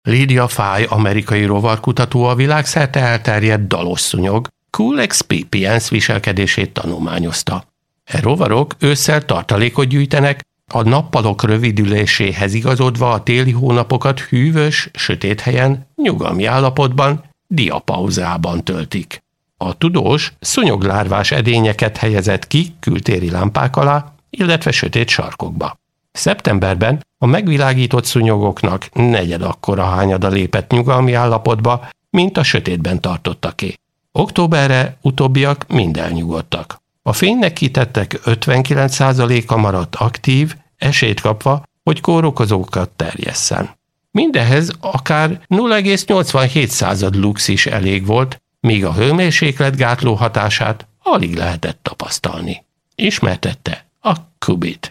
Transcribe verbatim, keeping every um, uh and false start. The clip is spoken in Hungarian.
Lydia Fye, amerikai rovarkutató a világszerte elterjedt dalos szúnyog, Culex pipiens viselkedését tanulmányozta. E rovarok ősszel tartalékot gyűjtenek, a nappalok rövidüléséhez igazodva a téli hónapokat hűvös, sötét helyen, nyugalmi állapotban, diapauzában töltik. A tudós szúnyoglárvás edényeket helyezett ki kültéri lámpák alá, illetve sötét sarkokba. Szeptemberben a megvilágított szúnyogoknak negyed akkora hányada lépett nyugalmi állapotba, mint a sötétben tartottaké. Októberre utóbbiak mind elnyugodtak. A fénynek kitettek ötvenkilenc százaléka maradt aktív, esélyt kapva, hogy kórokozókat terjesszen. Mindehhez akár nulla egész nyolcvanhét század lux is elég volt, míg a hőmérsékletgátló hatását alig lehetett tapasztalni. Ismertette a Qubit.